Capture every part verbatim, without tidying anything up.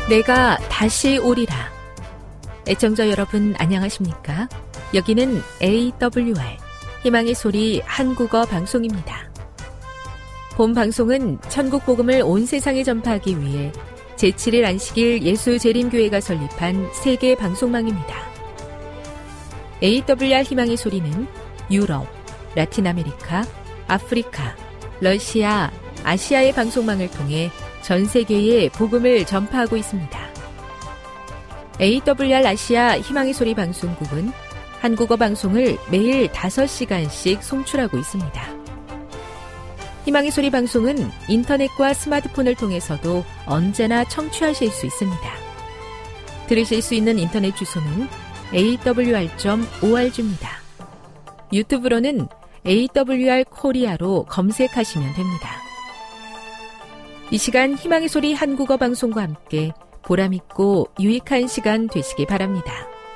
내가 다시 오리라. 애청자 여러분 안녕하십니까? 여기는 에이더블유알 희망의 소리 한국어 방송입니다. 본 방송은 천국 복음을 온 세상에 전파하기 위해 제칠 일 안식일 예수재림교회가 설립한 세계 방송망입니다. 에이더블유알 희망의 소리는 유럽, 라틴 아메리카, 아프리카, 러시아, 아시아의 방송망을 통해 전 세계에 복음을 전파하고 있습니다. 에이더블유알 아시아 희망의 소리 방송국은 한국어 방송을 매일 다섯 시간씩 송출하고 있습니다. 희망의 소리 방송은 인터넷과 스마트폰을 통해서도 언제나 청취하실 수 있습니다. 들으실 수 있는 인터넷 주소는 에이더블유알 닷 오알지입니다. 유튜브로는 에이더블유알 코리아로 검색하시면 됩니다. 이 시간 희망의 소리 한국어 방송과 함께 보람있고 유익한 시간 되시기 바랍니다.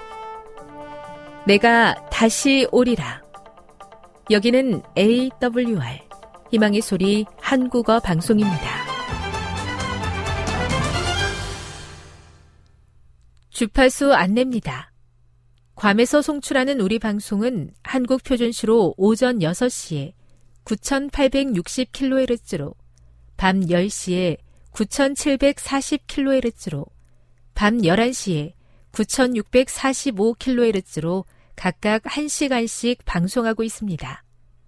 내가 다시 오리라. 여기는 에이더블유알 희망의 소리 한국어 방송입니다. 주파수 안내입니다. 괌에서 송출하는 우리 방송은 한국 표준시로 오전 여섯 시에 구천팔백육십 킬로헤르츠로, 밤 열 시에 구천칠백사십 킬로헤르츠로, 밤 열한 시에 구천육백사십오 킬로헤르츠로 각각 한 시간씩 방송하고 있습니다.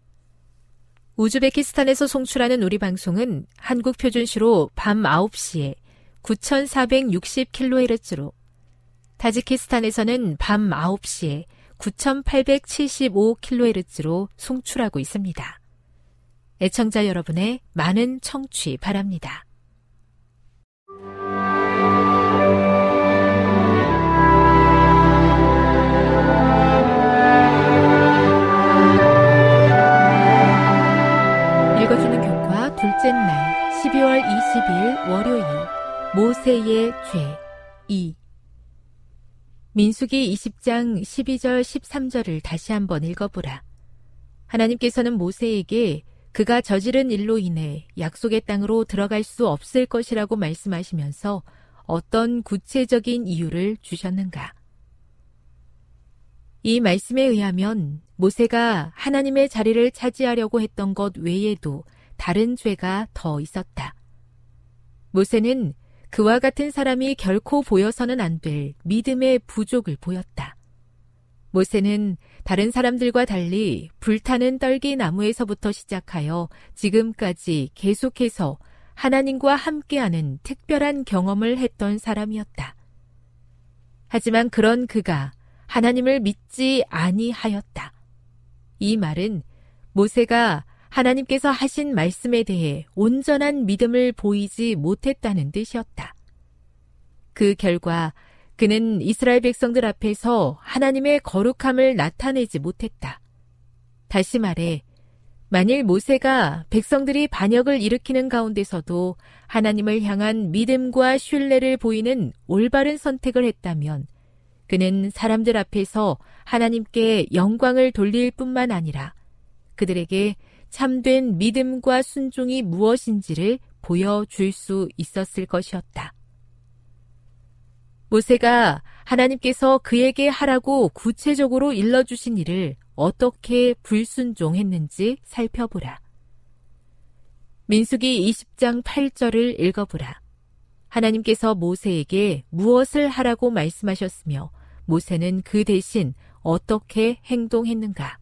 우즈베키스탄에서 송출하는 우리 방송은 한국 표준시로 밤 아홉 시에 구천사백육십 킬로헤르츠로, 타지키스탄에서는 밤 아홉 시에 구천팔백칠십오 킬로헤르츠로 송출하고 있습니다. 애청자 여러분의 많은 청취 바랍니다. 읽어주는 교과 둘째 날 십이월 이십일 월요일 모세의 죄 이. 민수기 이십 장 십이 절 십삼 절을 다시 한번 읽어보라. 하나님께서는 모세에게 그가 저지른 일로 인해 약속의 땅으로 들어갈 수 없을 것이라고 말씀하시면서 어떤 구체적인 이유를 주셨는가? 이 말씀에 의하면 모세가 하나님의 자리를 차지하려고 했던 것 외에도 다른 죄가 더 있었다. 모세는 그와 같은 사람이 결코 보여서는 안 될 믿음의 부족을 보였다. 모세는 다른 사람들과 달리 불타는 떨기나무에서부터 시작하여 지금까지 계속해서 하나님과 함께하는 특별한 경험을 했던 사람이었다. 하지만 그런 그가 하나님을 믿지 아니하였다. 이 말은 모세가 하나님께서 하신 말씀에 대해 온전한 믿음을 보이지 못했다는 뜻이었다. 그 결과 그는 이스라엘 백성들 앞에서 하나님의 거룩함을 나타내지 못했다. 다시 말해, 만일 모세가 백성들이 반역을 일으키는 가운데서도 하나님을 향한 믿음과 신뢰를 보이는 올바른 선택을 했다면 그는 사람들 앞에서 하나님께 영광을 돌릴 뿐만 아니라 그들에게 참된 믿음과 순종이 무엇인지를 보여줄 수 있었을 것이었다. 모세가 하나님께서 그에게 하라고 구체적으로 일러주신 일을 어떻게 불순종했는지 살펴보라. 민수기 이십 장 팔 절을 읽어보라. 하나님께서 모세에게 무엇을 하라고 말씀하셨으며 모세는 그 대신 어떻게 행동했는가?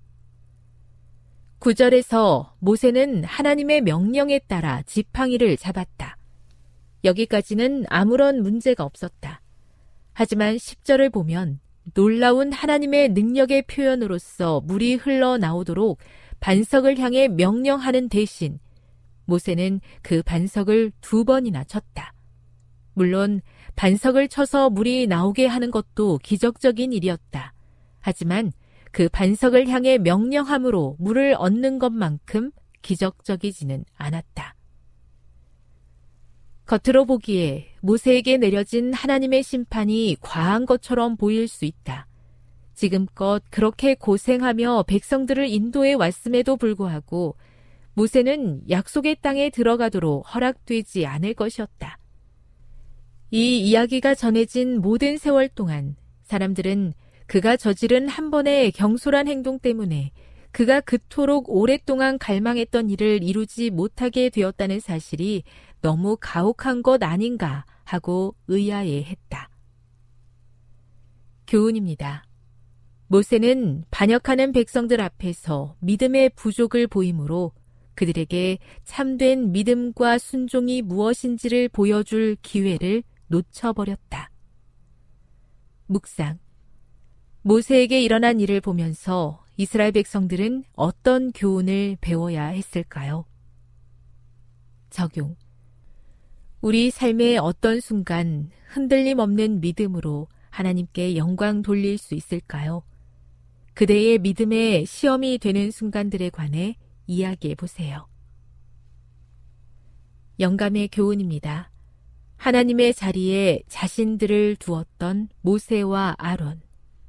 구 절에서 모세는 하나님의 명령에 따라 지팡이를 잡았다. 여기까지는 아무런 문제가 없었다. 하지만 십 절을 보면 놀라운 하나님의 능력의 표현으로서 물이 흘러나오도록 반석을 향해 명령하는 대신 모세는 그 반석을 두 번이나 쳤다. 물론 반석을 쳐서 물이 나오게 하는 것도 기적적인 일이었다. 하지만 그 반석을 향해 명령함으로 물을 얻는 것만큼 기적적이지는 않았다. 겉으로 보기에 모세에게 내려진 하나님의 심판이 과한 것처럼 보일 수 있다. 지금껏 그렇게 고생하며 백성들을 인도해 왔음에도 불구하고 모세는 약속의 땅에 들어가도록 허락되지 않을 것이었다. 이 이야기가 전해진 모든 세월 동안 사람들은 그가 저지른 한 번의 경솔한 행동 때문에 그가 그토록 오랫동안 갈망했던 일을 이루지 못하게 되었다는 사실이 너무 가혹한 것 아닌가 하고 의아해했다. 교훈입니다. 모세는 반역하는 백성들 앞에서 믿음의 부족을 보이므로 그들에게 참된 믿음과 순종이 무엇인지를 보여줄 기회를 놓쳐버렸다. 묵상. 모세에게 일어난 일을 보면서 이스라엘 백성들은 어떤 교훈을 배워야 했을까요? 적용. 우리 삶의 어떤 순간 흔들림 없는 믿음으로 하나님께 영광 돌릴 수 있을까요? 그대의 믿음의 시험이 되는 순간들에 관해 이야기해 보세요. 영감의 교훈입니다. 하나님의 자리에 자신들을 두었던 모세와 아론.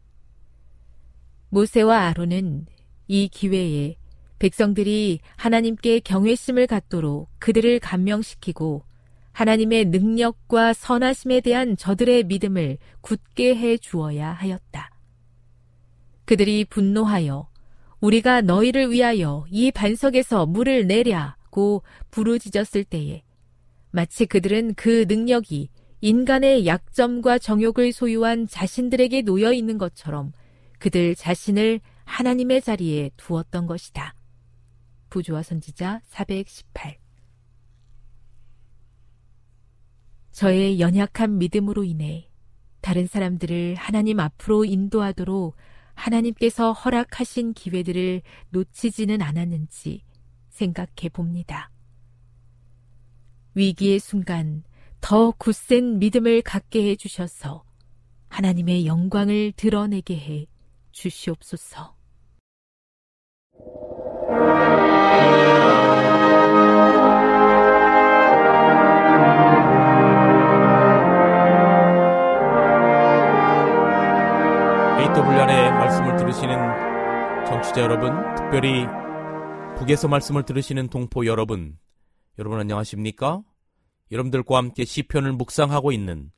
모세와 아론은 이 기회에 백성들이 하나님께 경외심을 갖도록 그들을 감명시키고 하나님의 능력과 선하심에 대한 저들의 믿음을 굳게 해 주어야 하였다. 그들이 분노하여 우리가 너희를 위하여 이 반석에서 물을 내랴고 부르짖었을 때에 마치 그들은 그 능력이 인간의 약점과 정욕을 소유한 자신들에게 놓여 있는 것처럼 그들 자신을 하나님의 자리에 두었던 것이다. 부조와 선지자 사백십팔. 저의 연약한 믿음으로 인해 다른 사람들을 하나님 앞으로 인도하도록 하나님께서 허락하신 기회들을 놓치지는 않았는지 생각해 봅니다. 위기의 순간 더 굳센 믿음을 갖게 해 주셔서 하나님의 영광을 드러내게 해 주시옵소서. 에이더블유알의 말씀을 들으시는 청취자 여러분, 특별히 북에서 말씀을 들으시는 동포 여러분, 여러분 안녕하십니까? 여러분들과 함께 시편을 묵상하고 있는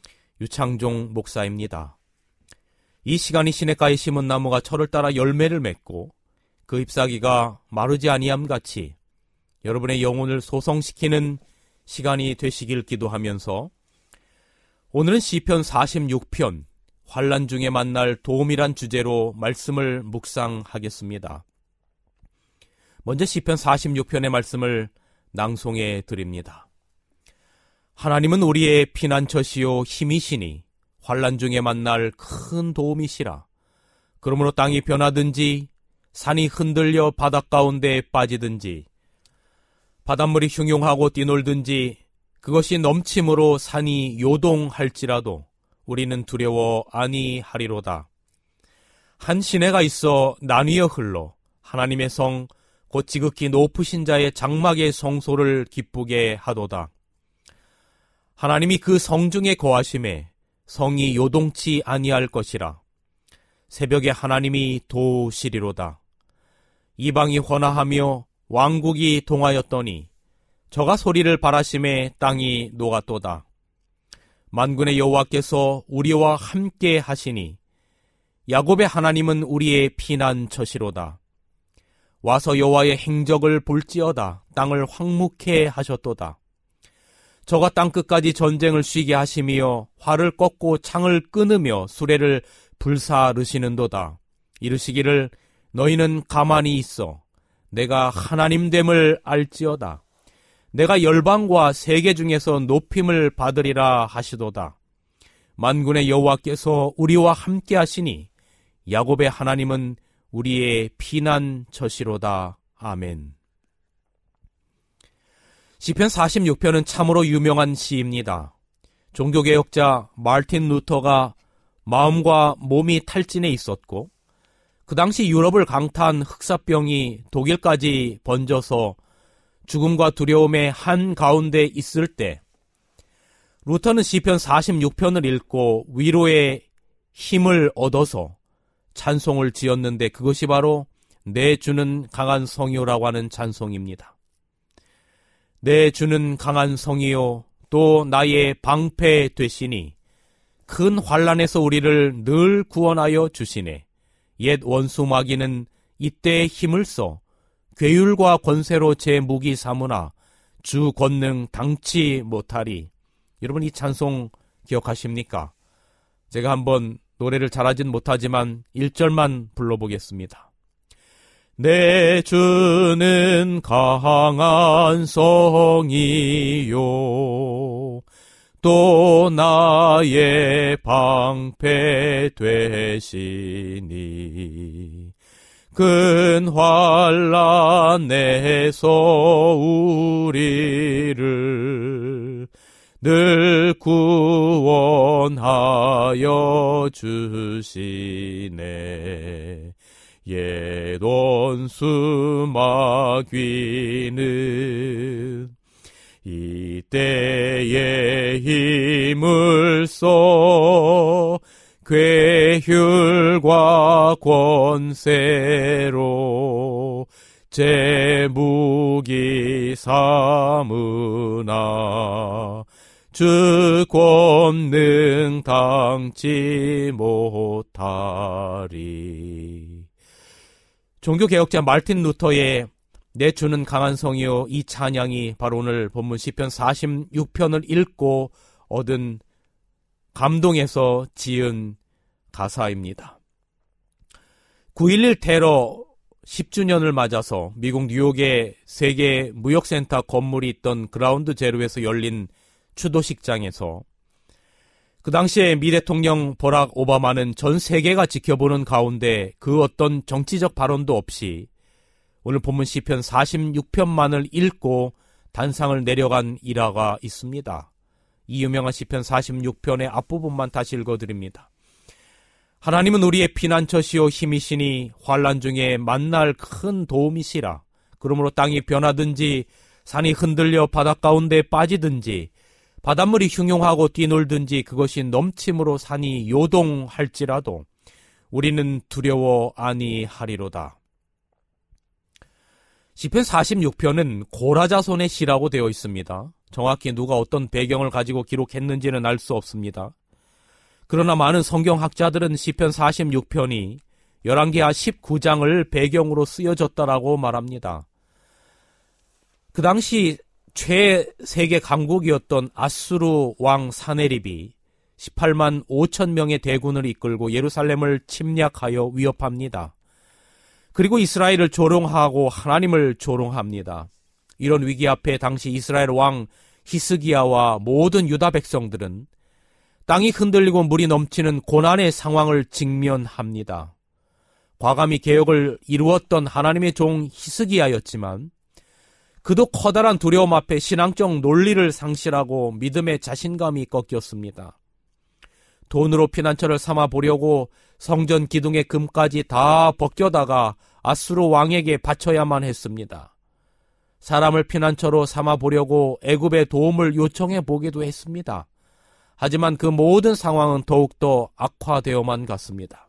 유창종 목사입니다. 이 시간이 시냇가에 심은 나무가 철을 따라 열매를 맺고 그 잎사귀가 마르지 아니함 같이 여러분의 영혼을 소성시키는 시간이 되시길 기도하면서 오늘은 시편 사십육 편 환난 중에 만날 도움이란 주제로 말씀을 묵상하겠습니다. 먼저 시편 사십육 편의 말씀을 낭송해 드립니다. 하나님은 우리의 피난처시요 힘이시니 환난 중에 만날 큰 도움이시라. 그러므로 땅이 변하든지 산이 흔들려 바닷 가운데 빠지든지 바닷물이 흉용하고 뛰놀든지 그것이 넘침으로 산이 요동할지라도 우리는 두려워 아니하리로다. 한 시내가 있어 나뉘어 흘러 하나님의 성 곧 지극히 높으신 자의 장막의 성소를 기쁘게 하도다. 하나님이 그 성중에 거하심에 성이 요동치 아니할 것이라. 새벽에 하나님이 도우시리로다. 이방이 헌화하며 왕국이 동하였더니 저가 소리를 바라심에 땅이 녹았도다. 만군의 여호와께서 우리와 함께 하시니 야곱의 하나님은 우리의 피난처시로다. 와서 여호와의 행적을 볼지어다. 땅을 황무케 하셨도다. 저가 땅끝까지 전쟁을 쉬게 하시며 활을 꺾고 창을 끊으며 수레를 불사르시는도다. 이르시기를 너희는 가만히 있어 내가 하나님됨을 알지어다. 내가 열방과 세계 중에서 높임을 받으리라 하시도다. 만군의 여호와께서 우리와 함께 하시니 야곱의 하나님은 우리의 피난처시로다. 아멘. 시편 사십육 편은 참으로 유명한 시입니다. 종교개혁자 마르틴 루터가 마음과 몸이 탈진해 있었고 그 당시 유럽을 강타한 흑사병이 독일까지 번져서 죽음과 두려움의 한가운데 있을 때 루터는 시편 사십육 편을 읽고 위로의 힘을 얻어서 찬송을 지었는데 그것이 바로 내 주는 강한 성이요라고 하는 찬송입니다. 내 주는 강한 성이요 또 나의 방패 되시니 큰 환난에서 우리를 늘 구원하여 주시네. 옛 원수 마귀는 이때 힘을 써 괴율과 권세로 제 무기 삼으나 주 권능 당치 못하리. 여러분 이 찬송 기억하십니까? 제가 한번 노래를 잘하진 못하지만 일 절만 불러보겠습니다. 내 주는 강한 성이요 또 나의 방패 되시니 큰 환난에서 우리를 늘 구원하여 주시네. 옛 원수 마귀는 이때에 힘을 써 괴휼과 권세로 제 무기 삼으나 주 권능 당치 못하리. 종교개혁자 말틴 루터의 내 주는 강한 성이요 이 찬양이 바로 오늘 본문 시편 사십육 편을 읽고 얻은 감동에서 지은 가사입니다. 구일일 테러 십 주년을 맞아서 미국 뉴욕의 세계 무역센터 건물이 있던 그라운드 제로에서 열린 추도식장에서 그 당시에 미 대통령 버락 오바마는 전 세계가 지켜보는 가운데 그 어떤 정치적 발언도 없이 오늘 본문 시편 사십육 편만을 읽고 단상을 내려간 일화가 있습니다. 이 유명한 시편 사십육 편의 앞부분만 다시 읽어드립니다. 하나님은 우리의 피난처시오 힘이시니 환난 중에 만날 큰 도움이시라. 그러므로 땅이 변하든지 산이 흔들려 바다 가운데 빠지든지 바닷물이 흉용하고 뛰놀든지 그것이 넘침으로 산이 요동할지라도 우리는 두려워 아니하리로다. 시편 사십육 편은 고라자손의 시라고 되어 있습니다. 정확히 누가 어떤 배경을 가지고 기록했는지는 알 수 없습니다. 그러나 많은 성경학자들은 시편 사십육 편이 열왕기하 십구 장을 배경으로 쓰여졌다라고 말합니다. 그 당시 최세계 강국이었던 아수르 왕 사네립이 십팔만 오천 명의 대군을 이끌고 예루살렘을 침략하여 위협합니다. 그리고 이스라엘을 조롱하고 하나님을 조롱합니다. 이런 위기 앞에 당시 이스라엘 왕 히스기야와 모든 유다 백성들은 땅이 흔들리고 물이 넘치는 고난의 상황을 직면합니다. 과감히 개혁을 이루었던 하나님의 종 히스기야였지만 그도 커다란 두려움 앞에 신앙적 논리를 상실하고 믿음의 자신감이 꺾였습니다. 돈으로 피난처를 삼아 보려고 성전 기둥의 금까지 다 벗겨다가 아수르 왕에게 바쳐야만 했습니다. 사람을 피난처로 삼아 보려고 애굽의 도움을 요청해 보기도 했습니다. 하지만 그 모든 상황은 더욱더 악화되어만 갔습니다.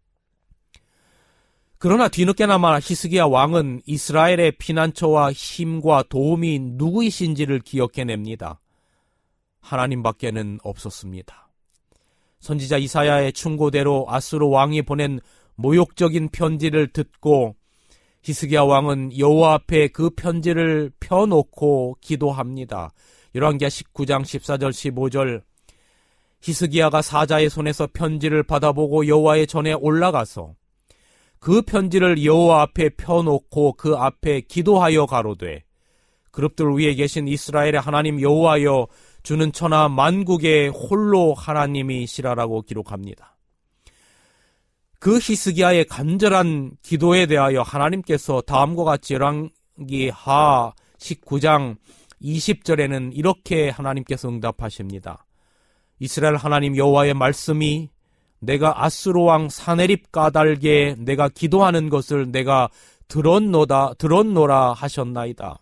그러나 뒤늦게나마 히스기야 왕은 이스라엘의 피난처와 힘과 도움이 누구이신지를 기억해냅니다. 하나님밖에는 없었습니다. 선지자 이사야의 충고대로 아수르 왕이 보낸 모욕적인 편지를 듣고 히스기야 왕은 여호와 앞에 그 편지를 펴놓고 기도합니다. 열왕기하 십구 장 십사 절 십오 절 히스기야가 사자의 손에서 편지를 받아보고 여호와의 전에 올라가서 그 편지를 여호와 앞에 펴놓고 그 앞에 기도하여 가로되 그룹들 위에 계신 이스라엘의 하나님 여호와여 주는 천하 만국의 홀로 하나님이시라라고 기록합니다. 그 히스기야의 간절한 기도에 대하여 하나님께서 다음과 같이 열왕기하 십구 장 이십 절에는 이렇게 하나님께서 응답하십니다. 이스라엘 하나님 여호와의 말씀이 내가 아수르 왕 사네립 까닭에 내가 기도하는 것을 내가 들었노다 들었노라 하셨나이다.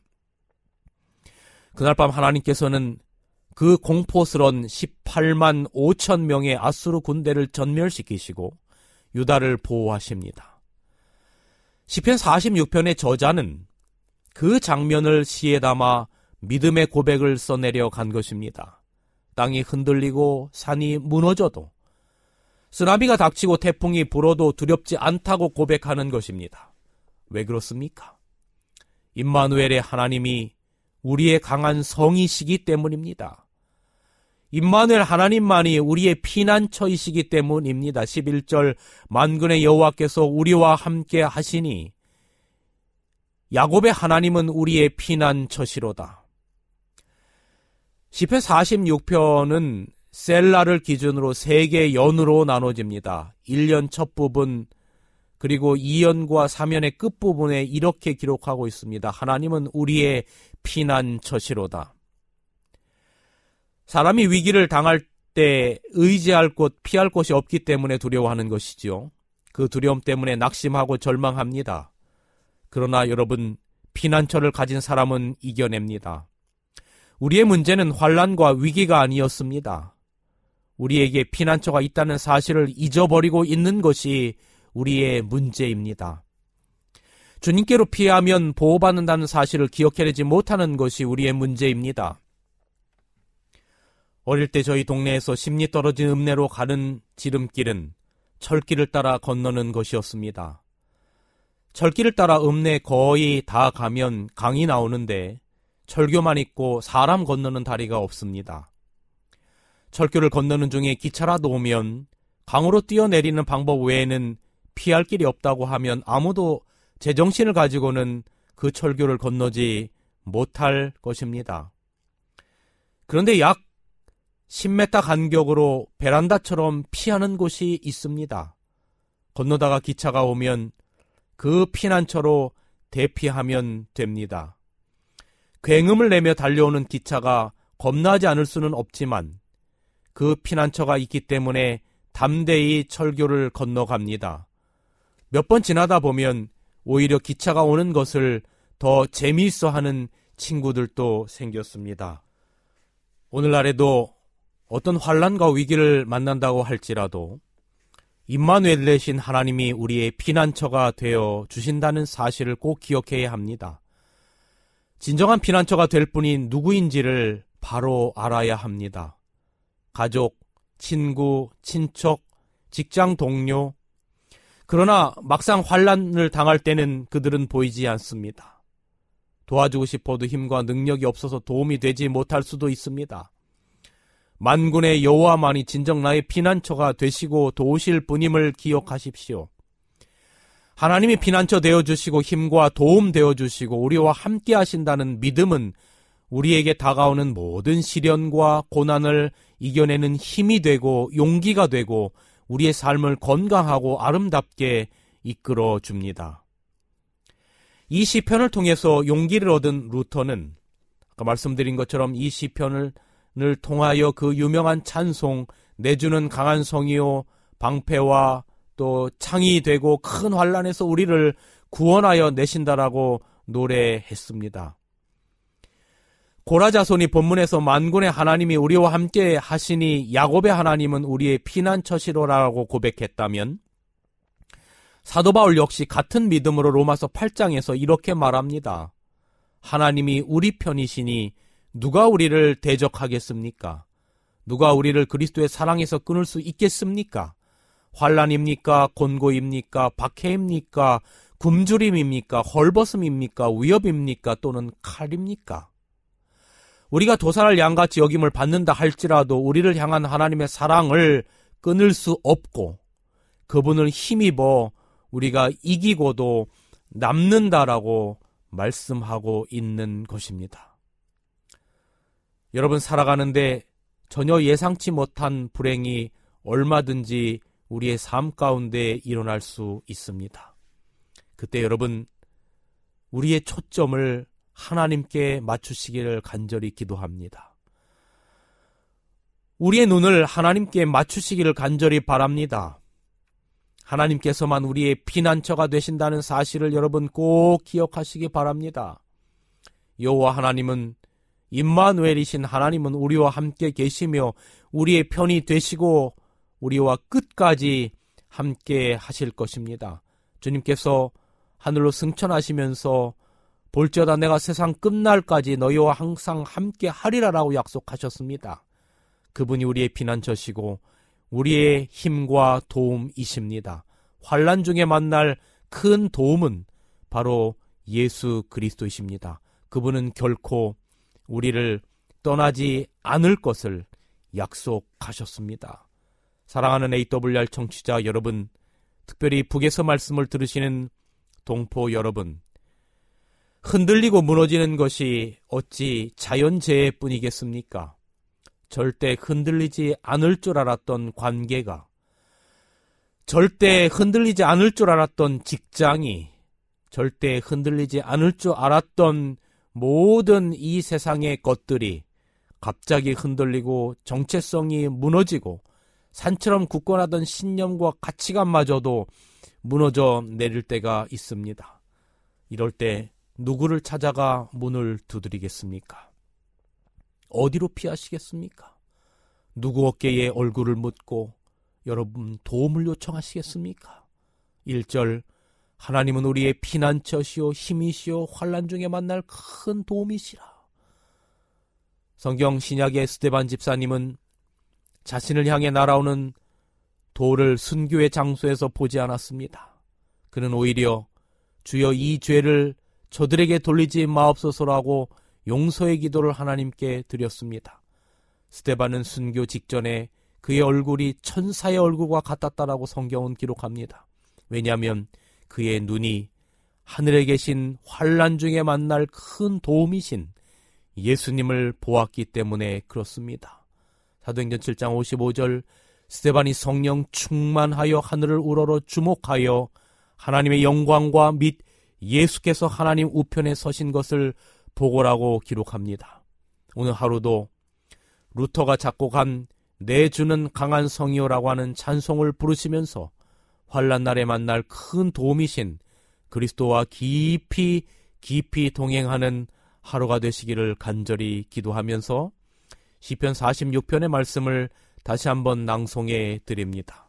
그날 밤 하나님께서는 그 공포스런 십팔만 오천 명의 아수르 군대를 전멸시키시고 유다를 보호하십니다. 시편 사십육 편의 저자는 그 장면을 시에 담아 믿음의 고백을 써내려 간 것입니다. 땅이 흔들리고 산이 무너져도, 쓰나미가 닥치고 태풍이 불어도 두렵지 않다고 고백하는 것입니다. 왜 그렇습니까? 임마누엘의 하나님이 우리의 강한 성이시기 때문입니다. 임마누엘 하나님만이 우리의 피난처이시기 때문입니다. 십일 절 만군의 여호와께서 우리와 함께 하시니 야곱의 하나님은 우리의 피난처시로다. 시편 사십육 편은 셀라를 기준으로 세 개의 연으로 나눠집니다. 일 년 첫 부분 그리고 이 연과 삼 연의 끝부분에 이렇게 기록하고 있습니다. 하나님은 우리의 피난처시로다. 사람이 위기를 당할 때 의지할 곳, 피할 곳이 없기 때문에 두려워하는 것이죠. 그 두려움 때문에 낙심하고 절망합니다. 그러나 여러분, 피난처를 가진 사람은 이겨냅니다. 우리의 문제는 환난과 위기가 아니었습니다. 우리에게 피난처가 있다는 사실을 잊어버리고 있는 것이 우리의 문제입니다. 주님께로 피하면 보호받는다는 사실을 기억해내지 못하는 것이 우리의 문제입니다. 어릴 때 저희 동네에서 심리 떨어진 읍내로 가는 지름길은 철길을 따라 건너는 것이었습니다. 철길을 따라 읍내 거의 다 가면 강이 나오는데 철교만 있고 사람 건너는 다리가 없습니다. 철교를 건너는 중에 기차라도 오면 강으로 뛰어내리는 방법 외에는 피할 길이 없다고 하면 아무도 제정신을 가지고는 그 철교를 건너지 못할 것입니다. 그런데 약 십 미터 간격으로 베란다처럼 피하는 곳이 있습니다. 건너다가 기차가 오면 그 피난처로 대피하면 됩니다. 굉음을 내며 달려오는 기차가 겁나지 않을 수는 없지만 그 피난처가 있기 때문에 담대히 철교를 건너갑니다. 몇 번 지나다 보면 오히려 기차가 오는 것을 더 재미있어하는 친구들도 생겼습니다. 오늘날에도 어떤 환난과 위기를 만난다고 할지라도 임마누엘 되신 하나님이 우리의 피난처가 되어 주신다는 사실을 꼭 기억해야 합니다. 진정한 피난처가 될 분이 누구인지를 바로 알아야 합니다. 가족, 친구, 친척, 직장 동료. 그러나 막상 환난을 당할 때는 그들은 보이지 않습니다. 도와주고 싶어도 힘과 능력이 없어서 도움이 되지 못할 수도 있습니다. 만군의 여호와만이 진정 나의 피난처가 되시고 도우실 분임을 기억하십시오. 하나님이 피난처 되어주시고 힘과 도움 되어주시고 우리와 함께 하신다는 믿음은 우리에게 다가오는 모든 시련과 고난을 이겨내는 힘이 되고 용기가 되고 우리의 삶을 건강하고 아름답게 이끌어 줍니다. 이 시편을 통해서 용기를 얻은 루터는 아까 말씀드린 것처럼 이 시편을 을 통하여 그 유명한 찬송 내주는 강한 성이요 방패와 또 창이 되고 큰 환난에서 우리를 구원하여 내신다라고 노래했습니다. 고라 자손이 본문에서 만군의 하나님이 우리와 함께 하시니 야곱의 하나님은 우리의 피난처시로라고 고백했다면 사도 바울 역시 같은 믿음으로 로마서 팔 장에서 이렇게 말합니다. 하나님이 우리 편이시니 누가 우리를 대적하겠습니까? 누가 우리를 그리스도의 사랑에서 끊을 수 있겠습니까? 환난입니까? 곤고입니까? 박해입니까? 굶주림입니까? 헐벗음입니까? 위협입니까? 또는 칼입니까? 우리가 도살할 양같이 여김을 받는다 할지라도 우리를 향한 하나님의 사랑을 끊을 수 없고 그분을 힘입어 우리가 이기고도 남는다라고 말씀하고 있는 것입니다. 여러분, 살아가는데 전혀 예상치 못한 불행이 얼마든지 우리의 삶 가운데 일어날 수 있습니다. 그때 여러분, 우리의 초점을 하나님께 맞추시기를 간절히 기도합니다. 우리의 눈을 하나님께 맞추시기를 간절히 바랍니다. 하나님께서만 우리의 피난처가 되신다는 사실을 여러분 꼭 기억하시기 바랍니다. 여호와 하나님은 임마누엘이신 하나님은 우리와 함께 계시며 우리의 편이 되시고 우리와 끝까지 함께 하실 것입니다. 주님께서 하늘로 승천하시면서 볼지어다 내가 세상 끝날까지 너희와 항상 함께 하리라라고 약속하셨습니다. 그분이 우리의 피난처시고 우리의 힘과 도움이십니다. 환난 중에 만날 큰 도움은 바로 예수 그리스도이십니다. 그분은 결코 우리를 떠나지 않을 것을 약속하셨습니다. 사랑하는 에이더블유알 청취자 여러분, 특별히 북에서 말씀을 들으시는 동포 여러분, 흔들리고 무너지는 것이 어찌 자연재해뿐이겠습니까? 절대 흔들리지 않을 줄 알았던 관계가, 절대 흔들리지 않을 줄 알았던 직장이, 절대 흔들리지 않을 줄 알았던 모든 이 세상의 것들이 갑자기 흔들리고 정체성이 무너지고 산처럼 굳건하던 신념과 가치관마저도 무너져 내릴 때가 있습니다. 이럴 때 누구를 찾아가 문을 두드리겠습니까? 어디로 피하시겠습니까? 누구 어깨에 얼굴을 묻고 여러분 도움을 요청하시겠습니까? 일 절 하나님은 우리의 피난처시오 힘이시오 환난 중에 만날 큰 도움이시라. 성경 신약의 스데반 집사님은 자신을 향해 날아오는 돌을 순교의 장소에서 보지 않았습니다. 그는 오히려 주여 이 죄를 저들에게 돌리지 마옵소서라고 용서의 기도를 하나님께 드렸습니다. 스데반은 순교 직전에 그의 얼굴이 천사의 얼굴과 같았다라고 성경은 기록합니다. 왜냐하면 그의 눈이 하늘에 계신 환난 중에 만날 큰 도움이신 예수님을 보았기 때문에 그렇습니다. 사도행전 칠 장 오십오 절 스데반이 성령 충만하여 하늘을 우러러 주목하여 하나님의 영광과 및 예수께서 하나님 우편에 서신 것을 보고라고 기록합니다. 오늘 하루도 루터가 작곡한 내 주는 강한 성이요라고 하는 찬송을 부르시면서 환난 날에 만날 큰 도움이신 그리스도와 깊이 깊이 동행하는 하루가 되시기를 간절히 기도하면서 시편 사십육 편의 말씀을 다시 한번 낭송해 드립니다.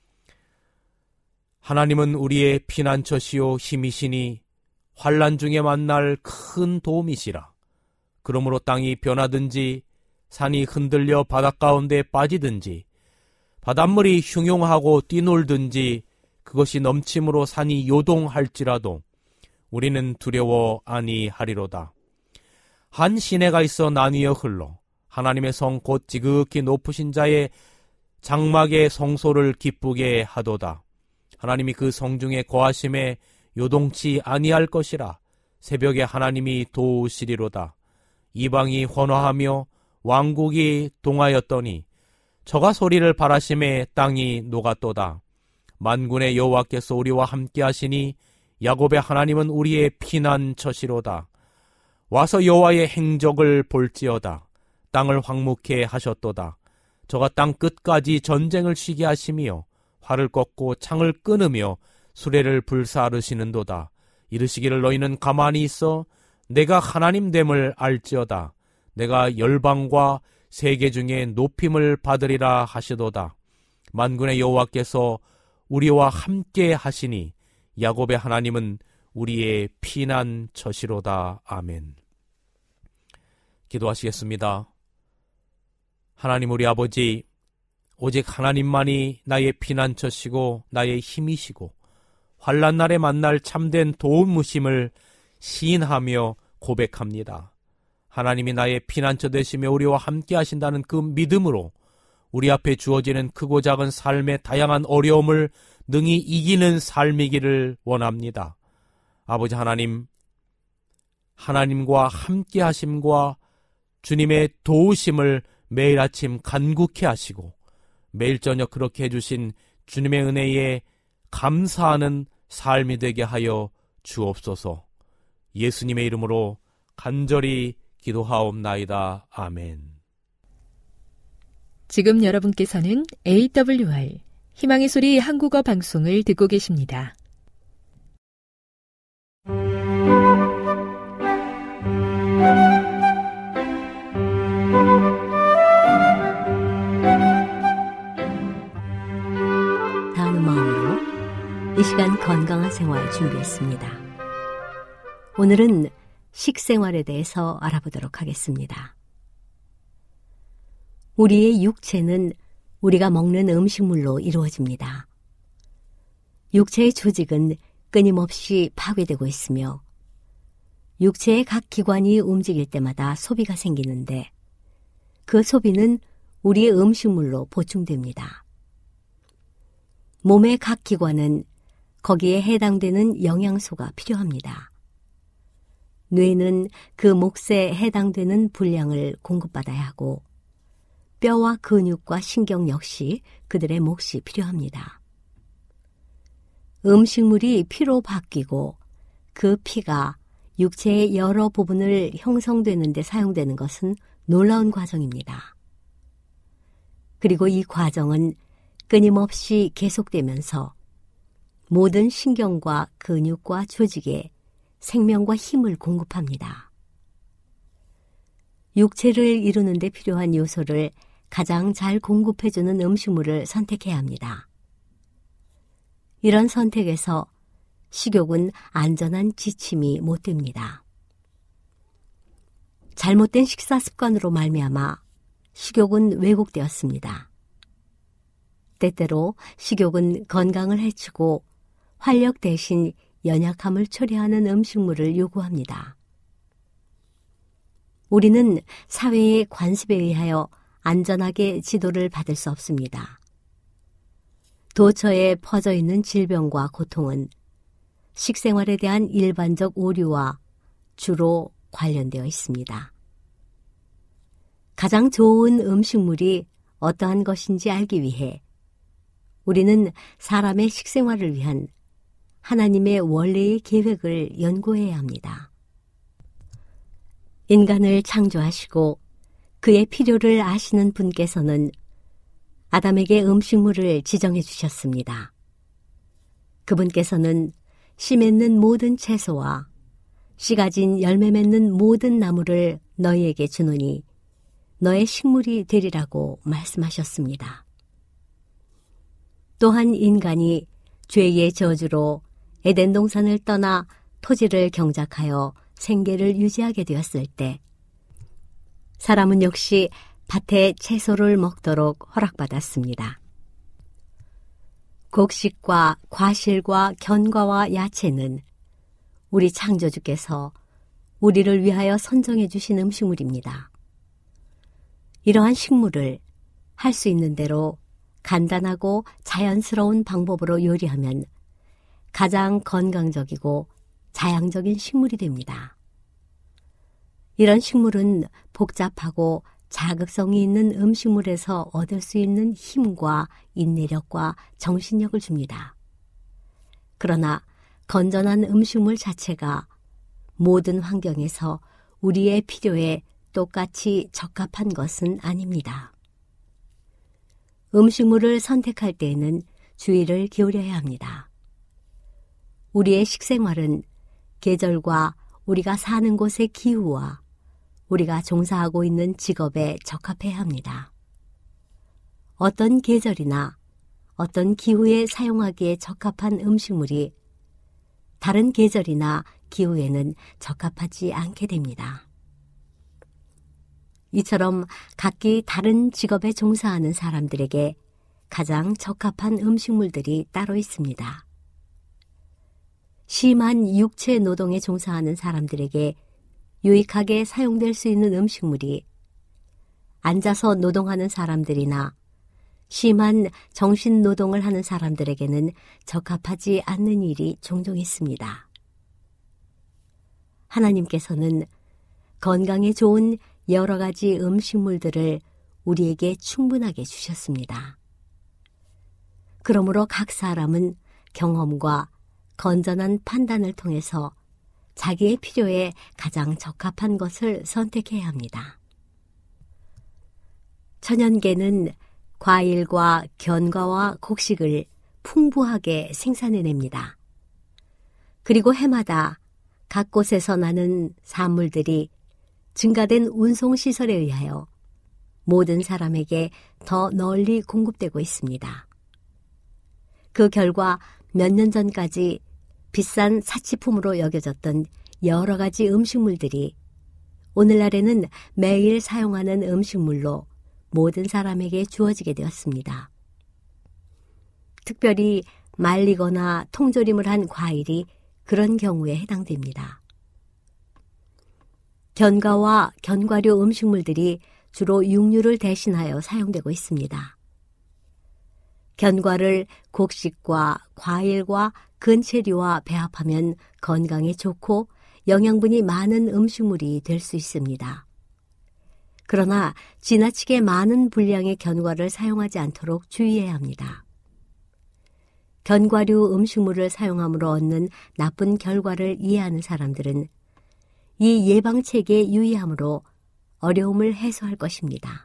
하나님은 우리의 피난처시요 힘이시니 환난 중에 만날 큰 도움이시라. 그러므로 땅이 변하든지 산이 흔들려 바닷가운데 빠지든지 바닷물이 흉용하고 뛰놀든지 그것이 넘침으로 산이 요동할지라도 우리는 두려워 아니하리로다. 한 시내가 있어 나뉘어 흘러 하나님의 성 곧 지극히 높으신 자의 장막의 성소를 기쁘게 하도다. 하나님이 그 성중에 거하심에 요동치 아니할 것이라. 새벽에 하나님이 도우시리로다. 이방이 환호하며 왕국이 동하였더니 저가 소리를 바라심에 땅이 녹았도다. 만군의 여호와께서 우리와 함께 하시니 야곱의 하나님은 우리의 피난처시로다. 와서 여호와의 행적을 볼지어다. 땅을 황무케 하셨도다. 저가 땅 끝까지 전쟁을 쉬게 하시며 활을 꺾고 창을 끊으며 수레를 불사르시는도다. 이르시기를 너희는 가만히 있어 내가 하나님됨을 알지어다. 내가 열방과 세계 중에 높임을 받으리라 하시도다. 만군의 여호와께서 우리와 함께 하시니 야곱의 하나님은 우리의 피난처시로다. 아멘. 기도하시겠습니다. 하나님 우리 아버지, 오직 하나님만이 나의 피난처시고 나의 힘이시고 환난 날에 만날 참된 도움무심을 시인하며 고백합니다. 하나님이 나의 피난처 되시며 우리와 함께 하신다는 그 믿음으로 우리 앞에 주어지는 크고 작은 삶의 다양한 어려움을 능히 이기는 삶이기를 원합니다. 아버지 하나님, 하나님과 함께 하심과 주님의 도우심을 매일 아침 간구케 하시고 매일 저녁 그렇게 해주신 주님의 은혜에 감사하는 삶이 되게 하여 주옵소서. 예수님의 이름으로 간절히 기도하옵나이다. 아멘. 지금 여러분께서는 에이더블유알 희망의 소리 한국어 방송을 듣고 계십니다. 다음 마음으로 이 시간 건강한 생활 준비했습니다. 오늘은 식생활에 대해서 알아보도록 하겠습니다. 우리의 육체는 우리가 먹는 음식물로 이루어집니다. 육체의 조직은 끊임없이 파괴되고 있으며 육체의 각 기관이 움직일 때마다 소비가 생기는데 그 소비는 우리의 음식물로 보충됩니다. 몸의 각 기관은 거기에 해당되는 영양소가 필요합니다. 뇌는 그 몫에 해당되는 분량을 공급받아야 하고 뼈와 근육과 신경 역시 그들의 몫이 필요합니다. 음식물이 피로 바뀌고 그 피가 육체의 여러 부분을 형성되는 데 사용되는 것은 놀라운 과정입니다. 그리고 이 과정은 끊임없이 계속되면서 모든 신경과 근육과 조직에 생명과 힘을 공급합니다. 육체를 이루는 데 필요한 요소를 가장 잘 공급해주는 음식물을 선택해야 합니다. 이런 선택에서 식욕은 안전한 지침이 못 됩니다. 잘못된 식사 습관으로 말미암아 식욕은 왜곡되었습니다. 때때로 식욕은 건강을 해치고 활력 대신 연약함을 초래하는 음식물을 요구합니다. 우리는 사회의 관습에 의하여 안전하게 지도를 받을 수 없습니다. 도처에 퍼져 있는 질병과 고통은 식생활에 대한 일반적 오류와 주로 관련되어 있습니다. 가장 좋은 음식물이 어떠한 것인지 알기 위해 우리는 사람의 식생활을 위한 하나님의 원래의 계획을 연구해야 합니다. 인간을 창조하시고 그의 필요를 아시는 분께서는 아담에게 음식물을 지정해 주셨습니다. 그분께서는 씨 맺는 모든 채소와 씨 가진 열매 맺는 모든 나무를 너희에게 주노니 너의 식물이 되리라고 말씀하셨습니다. 또한 인간이 죄의 저주로 에덴 동산을 떠나 토지를 경작하여 생계를 유지하게 되었을 때 사람은 역시 밭의 채소를 먹도록 허락받았습니다. 곡식과 과실과 견과와 야채는 우리 창조주께서 우리를 위하여 선정해 주신 음식물입니다. 이러한 식물을 할 수 있는 대로 간단하고 자연스러운 방법으로 요리하면 가장 건강적이고 자양적인 식물이 됩니다. 이런 식물은 복잡하고 자극성이 있는 음식물에서 얻을 수 있는 힘과 인내력과 정신력을 줍니다. 그러나 건전한 음식물 자체가 모든 환경에서 우리의 필요에 똑같이 적합한 것은 아닙니다. 음식물을 선택할 때에는 주의를 기울여야 합니다. 우리의 식생활은 계절과 우리가 사는 곳의 기후와 우리가 종사하고 있는 직업에 적합해야 합니다. 어떤 계절이나 어떤 기후에 사용하기에 적합한 음식물이 다른 계절이나 기후에는 적합하지 않게 됩니다. 이처럼 각기 다른 직업에 종사하는 사람들에게 가장 적합한 음식물들이 따로 있습니다. 심한 육체 노동에 종사하는 사람들에게 유익하게 사용될 수 있는 음식물이 앉아서 노동하는 사람들이나 심한 정신 노동을 하는 사람들에게는 적합하지 않는 일이 종종 있습니다. 하나님께서는 건강에 좋은 여러 가지 음식물들을 우리에게 충분하게 주셨습니다. 그러므로 각 사람은 경험과 건전한 판단을 통해서 자기의 필요에 가장 적합한 것을 선택해야 합니다. 천연계는 과일과 견과와 곡식을 풍부하게 생산해냅니다. 그리고 해마다 각 곳에서 나는 산물들이 증가된 운송시설에 의하여 모든 사람에게 더 널리 공급되고 있습니다. 그 결과 몇 년 전까지 비싼 사치품으로 여겨졌던 여러 가지 음식물들이 오늘날에는 매일 사용하는 음식물로 모든 사람에게 주어지게 되었습니다. 특별히 말리거나 통조림을 한 과일이 그런 경우에 해당됩니다. 견과와 견과류 음식물들이 주로 육류를 대신하여 사용되고 있습니다. 견과를 곡식과 과일과 근체류와 배합하면 건강에 좋고 영양분이 많은 음식물이 될 수 있습니다. 그러나 지나치게 많은 분량의 견과를 사용하지 않도록 주의해야 합니다. 견과류 음식물을 사용함으로 얻는 나쁜 결과를 이해하는 사람들은 이 예방책에 유의함으로 어려움을 해소할 것입니다.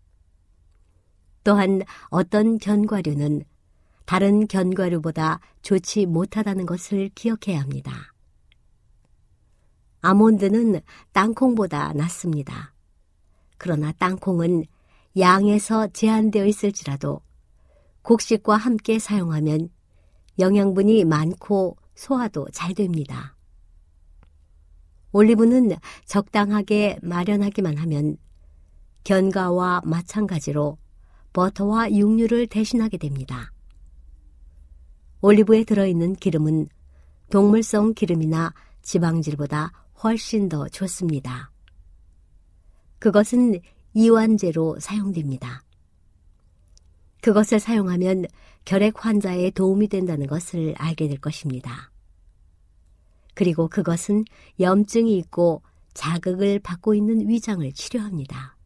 또한 어떤 견과류는 다른 견과류보다 좋지 못하다는 것을 기억해야 합니다. 아몬드는 땅콩보다 낫습니다. 그러나 땅콩은 양에서 제한되어 있을지라도 곡식과 함께 사용하면 영양분이 많고 소화도 잘 됩니다. 올리브는 적당하게 마련하기만 하면 견과와 마찬가지로 버터와 육류를 대신하게 됩니다. 올리브에 들어있는 기름은 동물성 기름이나 지방질보다 훨씬 더 좋습니다. 그것은 이완제로 사용됩니다. 그것을 사용하면 결핵 환자에 도움이 된다는 것을 알게 될 것입니다. 그리고 그것은 염증이 있고 자극을 받고 있는 위장을 치료합니다.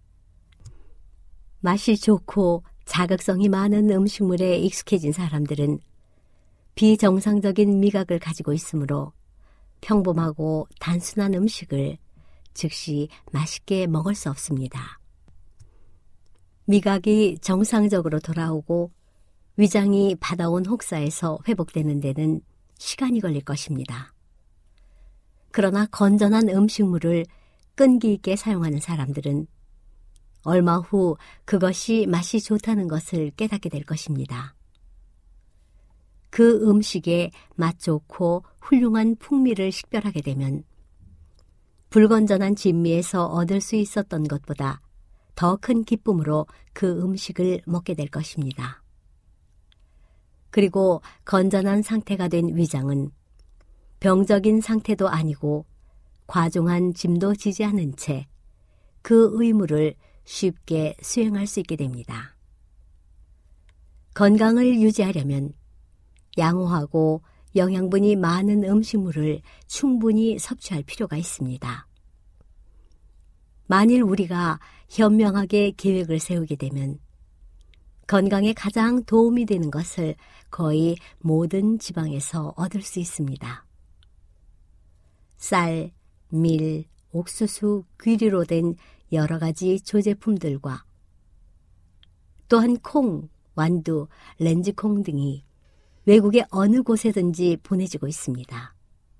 맛이 좋고 자극성이 많은 음식물에 익숙해진 사람들은 비정상적인 미각을 가지고 있으므로 평범하고 단순한 음식을 즉시 맛있게 먹을 수 없습니다. 미각이 정상적으로 돌아오고 위장이 받아온 혹사에서 회복되는 데는 시간이 걸릴 것입니다. 그러나 건전한 음식물을 끈기 있게 사용하는 사람들은 얼마 후 그것이 맛이 좋다는 것을 깨닫게 될 것입니다. 그 음식에 맛 좋고 훌륭한 풍미를 식별하게 되면 불건전한 진미에서 얻을 수 있었던 것보다 더 큰 기쁨으로 그 음식을 먹게 될 것입니다. 그리고 건전한 상태가 된 위장은 병적인 상태도 아니고 과중한 짐도 지지 않은 채 그 의무를 쉽게 수행할 수 있게 됩니다. 건강을 유지하려면 양호하고 영양분이 많은 음식물을 충분히 섭취할 필요가 있습니다. 만일 우리가 현명하게 계획을 세우게 되면 건강에 가장 도움이 되는 것을 거의 모든 지방에서 얻을 수 있습니다. 쌀, 밀, 옥수수, 귀리로 된 여러 가지 조제품들과 또한 콩, 완두, 렌즈콩 등이 외국의 어느 곳에든지 보내지고 있습니다.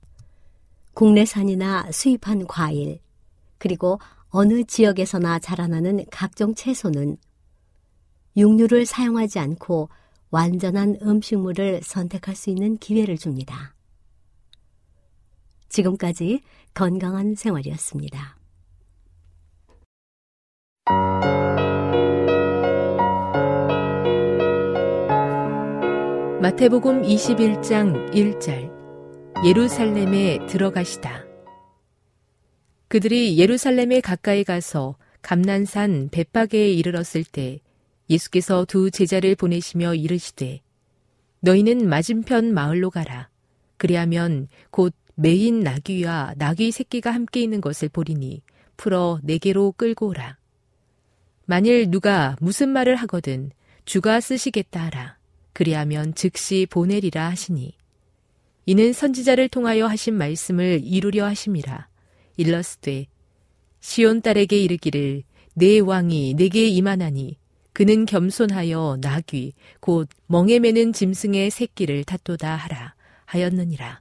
국내산이나 수입한 과일, 그리고 어느 지역에서나 자라나는 각종 채소는 육류를 사용하지 않고 완전한 음식물을 선택할 수 있는 기회를 줍니다. 지금까지 건강한 생활이었습니다. 마태복음 이십일 장 일 절 예루살렘에 들어가시다. 그들이 예루살렘에 가까이 가서 감난산 벳바게에 이르렀을 때 예수께서 두 제자를 보내시며 이르시되 너희는 맞은편 마을로 가라. 그리하면 곧 매인 나귀와 나귀 새끼가 함께 있는 것을 보리니 풀어 내게로 끌고 오라. 만일 누가 무슨 말을 하거든 주가 쓰시겠다 하라. 그리하면 즉시 보내리라 하시니 이는 선지자를 통하여 하신 말씀을 이루려 하심이라. 일러스되 시온 딸에게 이르기를 내 왕이 내게 임하나니 그는 겸손하여 나귀 곧 멍에 매는 짐승의 새끼를 탓도다 하라 하였느니라.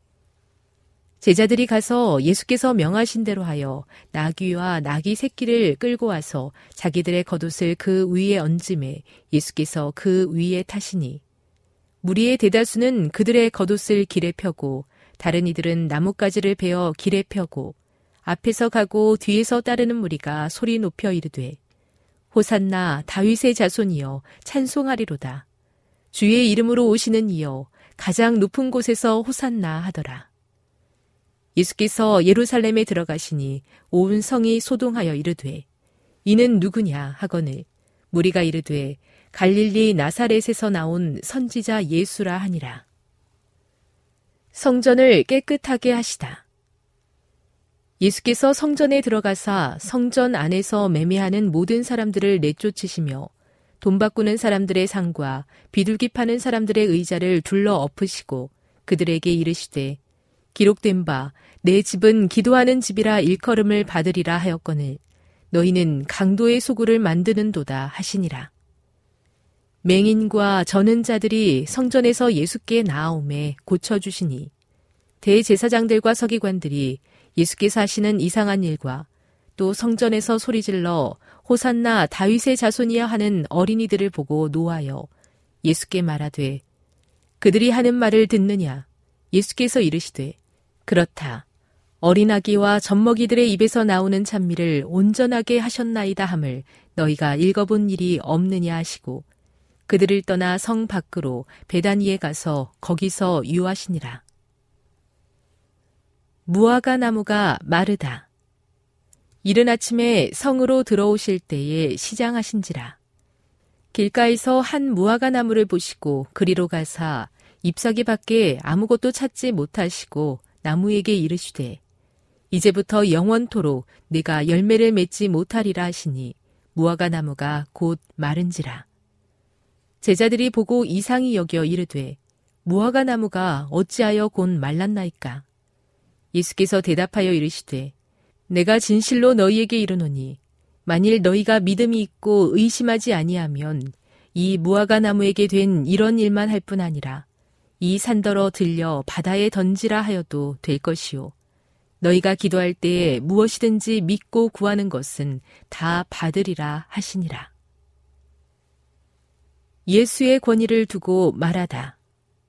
제자들이 가서 예수께서 명하신 대로 하여 나귀와 나귀 새끼를 끌고 와서 자기들의 겉옷을 그 위에 얹음에 예수께서 그 위에 타시니 무리의 대다수는 그들의 겉옷을 길에 펴고 다른 이들은 나뭇가지를 베어 길에 펴고 앞에서 가고 뒤에서 따르는 무리가 소리 높여 이르되 호산나 다윗의 자손이여 찬송하리로다. 주의 이름으로 오시는 이여 가장 높은 곳에서 호산나 하더라. 예수께서 예루살렘에 들어가시니 온 성이 소동하여 이르되 이는 누구냐 하거늘 무리가 이르되 갈릴리 나사렛에서 나온 선지자 예수라 하니라. 성전을 깨끗하게 하시다. 예수께서 성전에 들어가사 성전 안에서 매매하는 모든 사람들을 내쫓으시며 돈 바꾸는 사람들의 상과 비둘기 파는 사람들의 의자를 둘러 엎으시고 그들에게 이르시되 기록된 바 내 집은 기도하는 집이라 일컬음을 받으리라 하였거늘 너희는 강도의 소굴을 만드는도다 하시니라. 맹인과 저는 자들이 성전에서 예수께 나아오매 고쳐주시니 대제사장들과 서기관들이 예수께서 하시는 이상한 일과 또 성전에서 소리질러 호산나 다윗의 자손이야 하는 어린이들을 보고 노하여 예수께 말하되 그들이 하는 말을 듣느냐. 예수께서 이르시되 그렇다. 어린아기와 젖먹이들의 입에서 나오는 찬미를 온전하게 하셨나이다 함을 너희가 읽어본 일이 없느냐 하시고 그들을 떠나 성 밖으로 베다니에 가서 거기서 유하시니라. 무화과 나무가 마르다. 이른 아침에 성으로 들어오실 때에 시장하신지라. 길가에서 한 무화과 나무를 보시고 그리로 가사 잎사귀 밖에 아무것도 찾지 못하시고 나무에게 이르시되 이제부터 영원토록 네가 열매를 맺지 못하리라 하시니 무화과 나무가 곧 마른지라. 제자들이 보고 이상히 여겨 이르되 무화과 나무가 어찌하여 곧 말랐나이까. 예수께서 대답하여 이르시되 내가 진실로 너희에게 이르노니 만일 너희가 믿음이 있고 의심하지 아니하면 이 무화과 나무에게 된 이런 일만 할 뿐 아니라 이 산더러 들려 바다에 던지라 하여도 될 것이요 너희가 기도할 때에 무엇이든지 믿고 구하는 것은 다 받으리라 하시니라. 예수의 권위를 두고 말하다.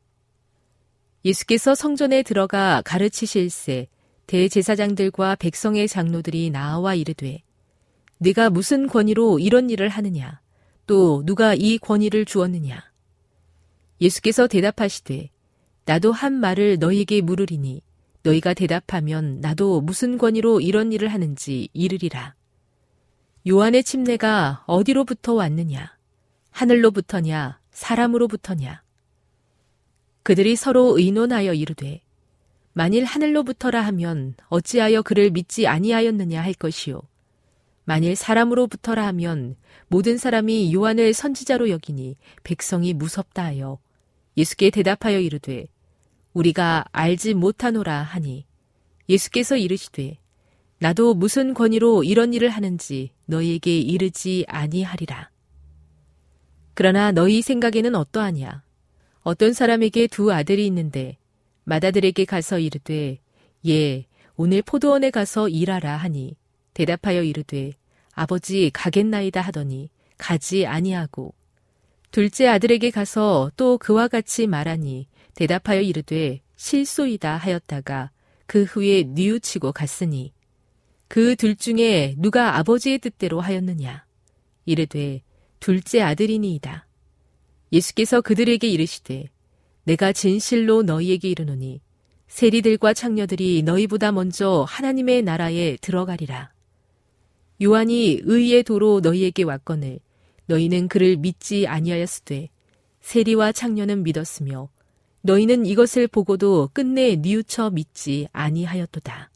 예수께서 성전에 들어가 가르치실새 대제사장들과 백성의 장로들이 나와 이르되 네가 무슨 권위로 이런 일을 하느냐. 또 누가 이 권위를 주었느냐. 예수께서 대답하시되 나도 한 말을 너희에게 물으리니 너희가 대답하면 나도 무슨 권위로 이런 일을 하는지 이르리라. 요한의 침례가 어디로부터 왔느냐? 하늘로부터냐? 사람으로부터냐? 그들이 서로 의논하여 이르되 만일 하늘로부터라 하면 어찌하여 그를 믿지 아니하였느냐 할 것이요. 만일 사람으로부터라 하면 모든 사람이 요한을 선지자로 여기니 백성이 무섭다 하여 예수께 대답하여 이르되 우리가 알지 못하노라 하니 예수께서 이르시되 나도 무슨 권위로 이런 일을 하는지 너희에게 이르지 아니하리라. 그러나 너희 생각에는 어떠하냐? 어떤 사람에게 두 아들이 있는데 맏아들에게 가서 이르되 예, 오늘 포도원에 가서 일하라 하니 대답하여 이르되 아버지 가겠나이다 하더니 가지 아니하고 둘째 아들에게 가서 또 그와 같이 말하니 대답하여 이르되 실소이다 하였다가 그 후에 뉘우치고 갔으니 그 둘 중에 누가 아버지의 뜻대로 하였느냐? 이르되 둘째 아들이니이다. 예수께서 그들에게 이르시되 내가 진실로 너희에게 이르노니 세리들과 창녀들이 너희보다 먼저 하나님의 나라에 들어가리라. 요한이 의의 도로 너희에게 왔거늘 너희는 그를 믿지 아니하였으되 세리와 창녀는 믿었으며 너희는 이것을 보고도 끝내 뉘우쳐 믿지 아니하였도다.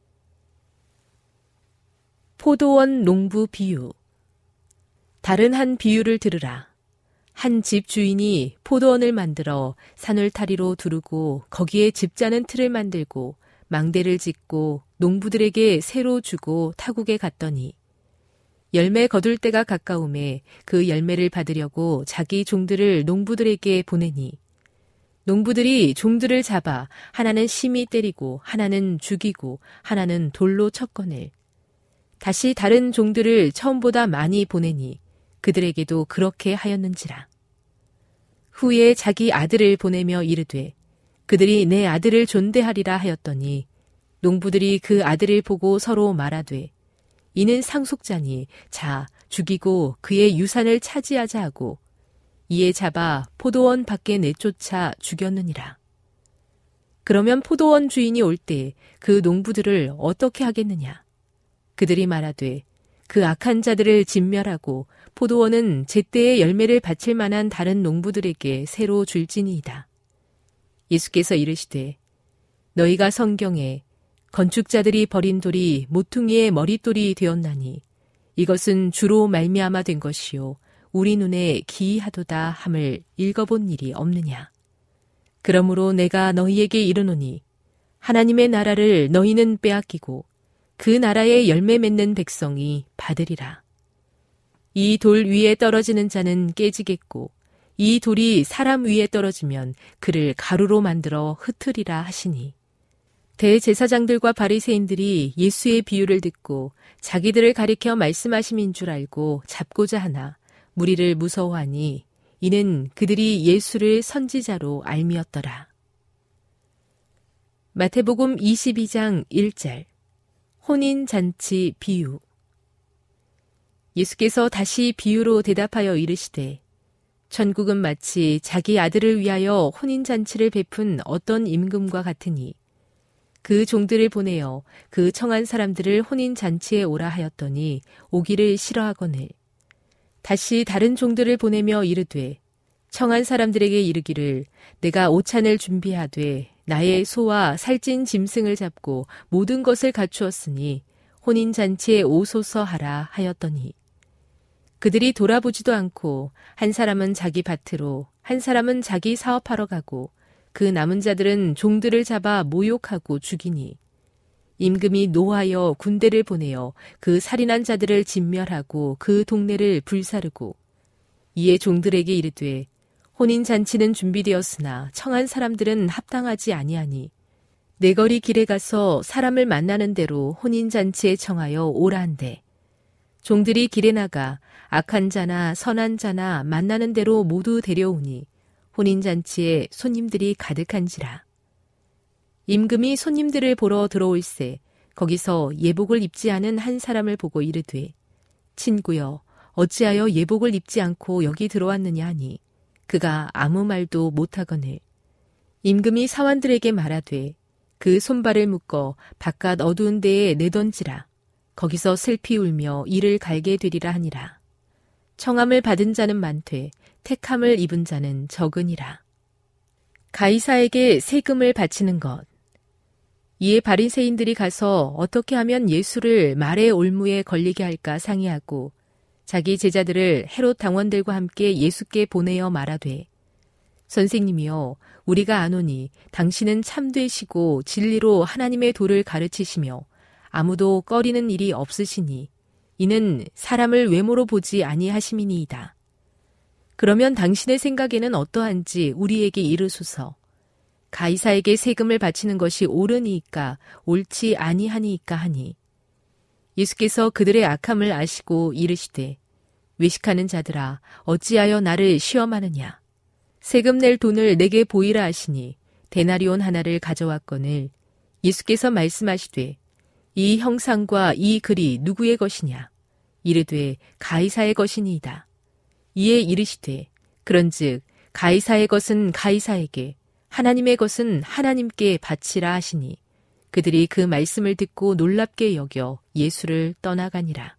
포도원 농부 비유. 다른 한 비유를 들으라. 한 집 주인이 포도원을 만들어 산울타리로 두르고 거기에 집자는 틀을 만들고 망대를 짓고 농부들에게 새로 주고 타국에 갔더니 열매 거둘 때가 가까움에 그 열매를 받으려고 자기 종들을 농부들에게 보내니 농부들이 종들을 잡아 하나는 심히 때리고 하나는 죽이고 하나는 돌로 쳤거늘 다시 다른 종들을 처음보다 많이 보내니 그들에게도 그렇게 하였는지라. 후에 자기 아들을 보내며 이르되 그들이 내 아들을 존대하리라 하였더니 농부들이 그 아들을 보고 서로 말하되 이는 상속자니 자 죽이고 그의 유산을 차지하자 하고 이에 잡아 포도원 밖에 내쫓아 죽였느니라. 그러면 포도원 주인이 올 때 그 농부들을 어떻게 하겠느냐? 그들이 말하되 그 악한 자들을 진멸하고 포도원은 제때에 열매를 바칠 만한 다른 농부들에게 새로 줄지니이다. 예수께서 이르시되 너희가 성경에 건축자들이 버린 돌이 모퉁이의 머릿돌이 되었나니 이것은 주로 말미암아 된 것이요 우리 눈에 기이하도다 함을 읽어본 일이 없느냐. 그러므로 내가 너희에게 이르노니 하나님의 나라를 너희는 빼앗기고 그 나라의 열매 맺는 백성이 받으리라. 이 돌 위에 떨어지는 자는 깨지겠고 이 돌이 사람 위에 떨어지면 그를 가루로 만들어 흩으리라 하시니 대제사장들과 바리새인들이 예수의 비유를 듣고 자기들을 가리켜 말씀하심인 줄 알고 잡고자 하나 무리를 무서워하니 이는 그들이 예수를 선지자로 알미었더라. 마태복음 이십이 장 일 절 혼인잔치 비유. 예수께서 다시 비유로 대답하여 이르시되 천국은 마치 자기 아들을 위하여 혼인잔치를 베푼 어떤 임금과 같으니 그 종들을 보내어 그 청한 사람들을 혼인잔치에 오라 하였더니 오기를 싫어하거늘 다시 다른 종들을 보내며 이르되 청한 사람들에게 이르기를 내가 오찬을 준비하되 나의 소와 살찐 짐승을 잡고 모든 것을 갖추었으니 혼인잔치에 오소서 하라 하였더니 그들이 돌아보지도 않고 한 사람은 자기 밭으로 한 사람은 자기 사업하러 가고 그 남은 자들은 종들을 잡아 모욕하고 죽이니 임금이 노하여 군대를 보내어 그 살인한 자들을 진멸하고 그 동네를 불사르고 이에 종들에게 이르되 혼인잔치는 준비되었으나 청한 사람들은 합당하지 아니하니 내 거리 길에 가서 사람을 만나는 대로 혼인잔치에 청하여 오라 한대 종들이 길에 나가 악한 자나 선한 자나 만나는 대로 모두 데려오니 혼인잔치에 손님들이 가득한지라. 임금이 손님들을 보러 들어올세 거기서 예복을 입지 않은 한 사람을 보고 이르되 친구여 어찌하여 예복을 입지 않고 여기 들어왔느냐 하니 그가 아무 말도 못하거늘 임금이 사환들에게 말하되 그 손발을 묶어 바깥 어두운 데에 내던지라. 거기서 슬피 울며 이를 갈게 되리라 하니라. 청함을 받은 자는 많되 택함을 입은 자는 적으니라. 가이사에게 세금을 바치는 것. 이에 바리새인들이 가서 어떻게 하면 예수를 말의 올무에 걸리게 할까 상의하고 자기 제자들을 헤롯 당원들과 함께 예수께 보내어 말하되 선생님이여 우리가 아노니 당신은 참되시고 진리로 하나님의 도를 가르치시며 아무도 꺼리는 일이 없으시니 이는 사람을 외모로 보지 아니하심이니이다. 그러면 당신의 생각에는 어떠한지 우리에게 이르소서. 가이사에게 세금을 바치는 것이 옳으니이까 옳지 아니하니이까 하니 예수께서 그들의 악함을 아시고 이르시되 외식하는 자들아 어찌하여 나를 시험하느냐. 세금 낼 돈을 내게 보이라 하시니 데나리온 하나를 가져왔거늘 예수께서 말씀하시되 이 형상과 이 글이 누구의 것이냐. 이르되 가이사의 것이니이다. 이에 이르시되 그런즉 가이사의 것은 가이사에게 하나님의 것은 하나님께 바치라 하시니 그들이 그 말씀을 듣고 놀랍게 여겨 예수를 떠나가니라.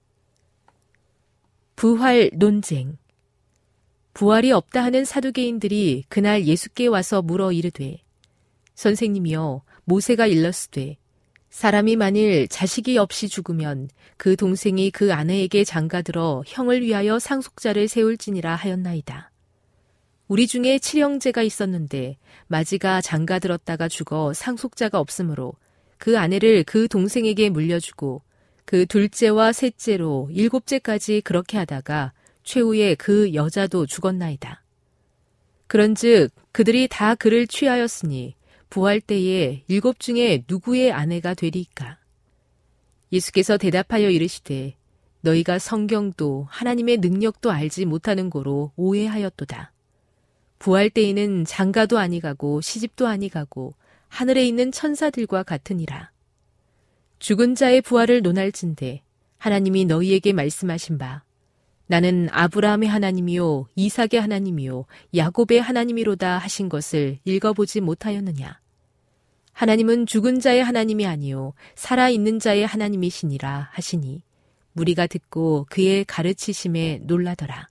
부활 논쟁. 부활이 없다 하는 사두개인들이 그날 예수께 와서 물어 이르되 선생님이여 모세가 일렀으되 사람이 만일 자식이 없이 죽으면 그 동생이 그 아내에게 장가들어 형을 위하여 상속자를 세울지니라 하였나이다. 우리 중에 칠형제가 있었는데 마지가 장가들었다가 죽어 상속자가 없으므로 그 아내를 그 동생에게 물려주고 그 둘째와 셋째로 일곱째까지 그렇게 하다가 최후에 그 여자도 죽었나이다. 그런즉 그들이 다 그를 취하였으니 부활 때에 일곱 중에 누구의 아내가 되리이까? 예수께서 대답하여 이르시되 너희가 성경도 하나님의 능력도 알지 못하는 고로 오해하였도다. 부활 때에는 장가도 아니가고 시집도 아니가고 하늘에 있는 천사들과 같으니라. 죽은 자의 부활을 논할진대 하나님이 너희에게 말씀하신 바 나는 아브라함의 하나님이요 이삭의 하나님이요 야곱의 하나님이로다 하신 것을 읽어보지 못하였느냐. 하나님은 죽은 자의 하나님이 아니요 살아있는 자의 하나님이시니라 하시니 무리가 듣고 그의 가르치심에 놀라더라.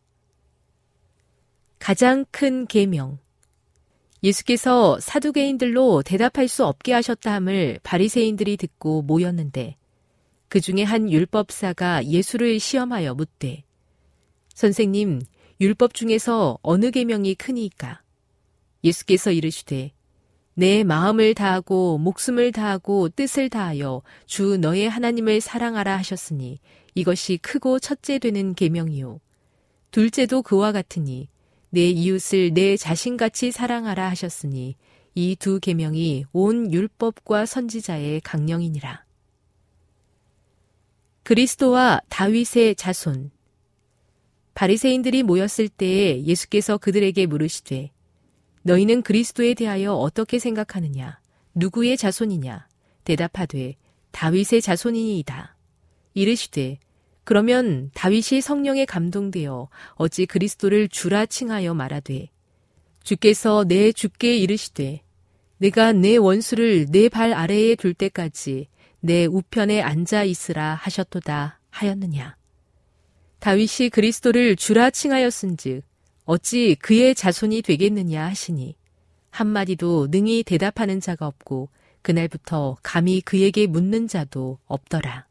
가장 큰 계명. 예수께서 사두개인들로 대답할 수 없게 하셨다 함을 바리새인들이 듣고 모였는데 그 중에 한 율법사가 예수를 시험하여 묻되 선생님, 율법 중에서 어느 계명이 크니이까? 예수께서 이르시되 내 마음을 다하고 목숨을 다하고 뜻을 다하여 주 너의 하나님을 사랑하라 하셨으니 이것이 크고 첫째 되는 계명이요. 둘째도 그와 같으니 내 이웃을 내 자신같이 사랑하라 하셨으니 이 두 계명이 온 율법과 선지자의 강령이니라. 그리스도와 다윗의 자손. 바리새인들이 모였을 때에 예수께서 그들에게 물으시되 너희는 그리스도에 대하여 어떻게 생각하느냐? 누구의 자손이냐? 대답하되 다윗의 자손이니이다. 이르시되 그러면 다윗이 성령에 감동되어 어찌 그리스도를 주라 칭하여 말하되 주께서 내 주께 이르시되 내가 내 원수를 내 발 아래에 둘 때까지 내 우편에 앉아 있으라 하셨도다 하였느냐. 다윗이 그리스도를 주라 칭하였은즉 어찌 그의 자손이 되겠느냐 하시니 한마디도 능히 대답하는 자가 없고 그날부터 감히 그에게 묻는 자도 없더라.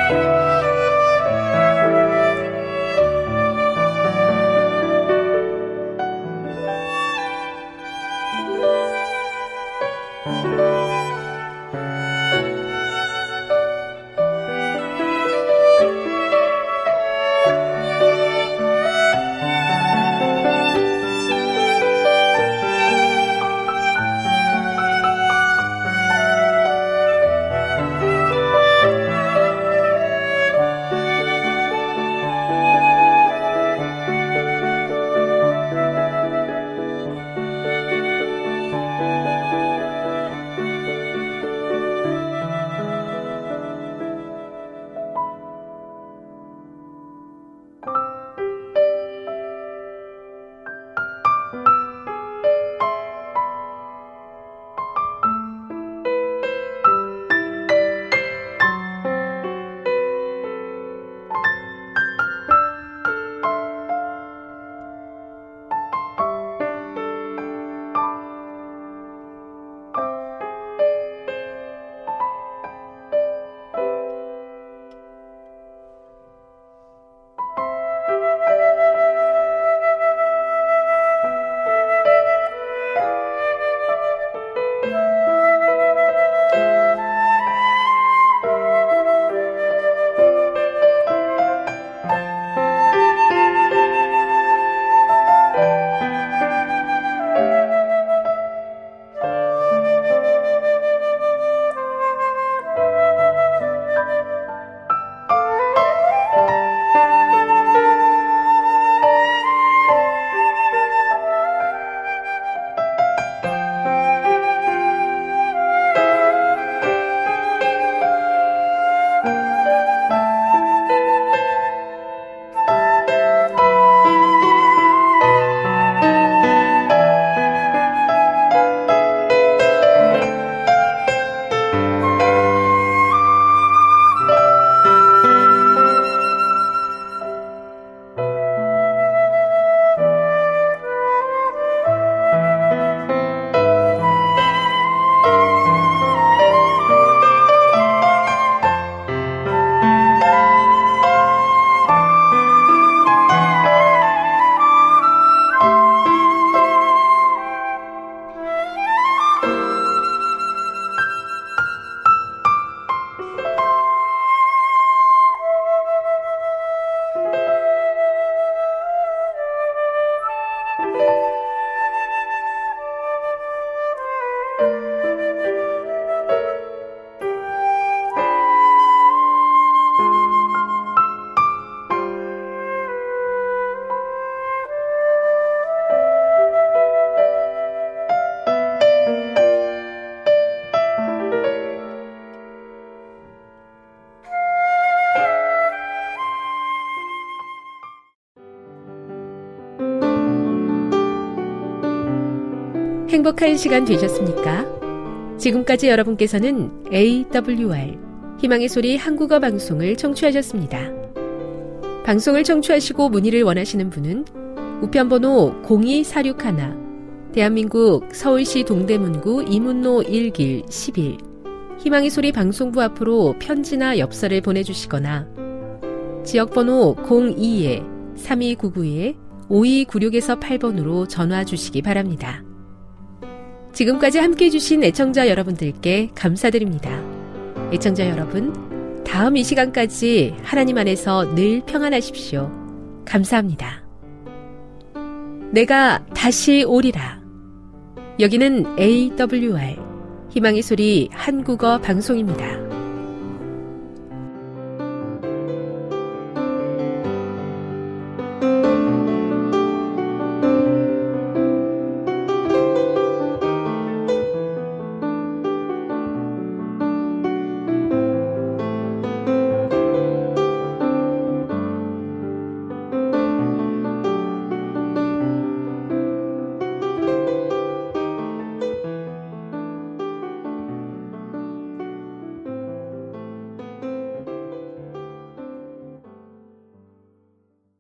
행복한 시간 되셨습니까? 지금까지 여러분께서는 에이더블유알 희망의 소리 한국어 방송을 청취하셨습니다. 방송을 청취하시고 문의를 원하시는 분은 우편번호 공이사육일 대한민국 서울시 동대문구 이문로 일 길 십일 희망의 소리 방송부 앞으로 편지나 엽서를 보내주시거나 지역번호 공이 삼이구구 오이구육에서 팔 번으로 전화 주시기 바랍니다. 지금까지 함께해 주신 애청자 여러분들께 감사드립니다. 애청자 여러분, 다음 이 시간까지 하나님 안에서 늘 평안하십시오. 감사합니다. 내가 다시 오리라. 여기는 에이더블유알 희망의 소리 한국어 방송입니다.